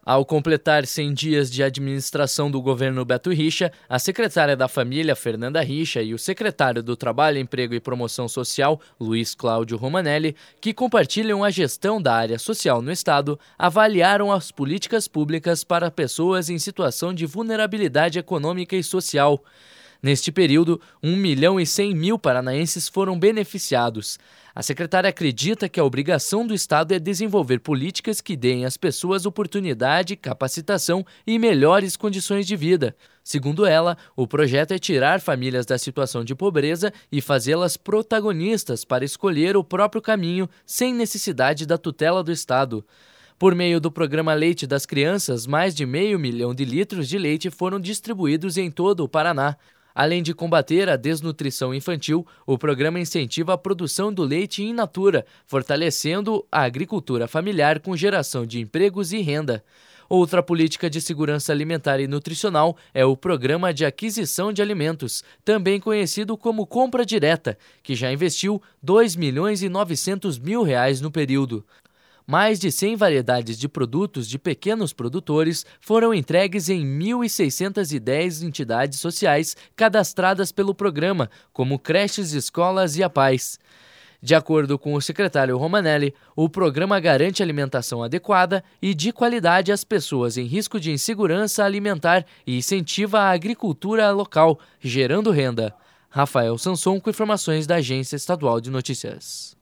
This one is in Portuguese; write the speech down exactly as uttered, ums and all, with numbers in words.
Ao completar cem dias de administração do governo Beto Richa, a secretária da Família, Fernanda Richa, e o secretário do Trabalho, Emprego e Promoção Social, Luiz Cláudio Romanelli, que compartilham a gestão da área social no Estado, avaliaram as políticas públicas para pessoas em situação de vulnerabilidade econômica e social. Neste período, um milhão e cem mil paranaenses foram beneficiados. A secretária acredita que a obrigação do Estado é desenvolver políticas que deem às pessoas oportunidade, capacitação e melhores condições de vida. Segundo ela, o projeto é tirar famílias da situação de pobreza e fazê-las protagonistas para escolher o próprio caminho, sem necessidade da tutela do Estado. Por meio do programa Leite das Crianças, mais de meio milhão de litros de leite foram distribuídos em todo o Paraná. Além de combater a desnutrição infantil, o programa incentiva a produção do leite in natura, fortalecendo a agricultura familiar com geração de empregos e renda. Outra política de segurança alimentar e nutricional é o Programa de Aquisição de Alimentos, também conhecido como Compra Direta, que já investiu dois milhões e novecentos mil reais no período. Mais de cem variedades de produtos de pequenos produtores foram entregues em mil e seiscentas e dez entidades sociais cadastradas pelo programa, como creches, escolas e A P A S. De acordo com o secretário Romanelli, o programa garante alimentação adequada e de qualidade às pessoas em risco de insegurança alimentar e incentiva a agricultura local, gerando renda. Rafael Sanson com informações da Agência Estadual de Notícias.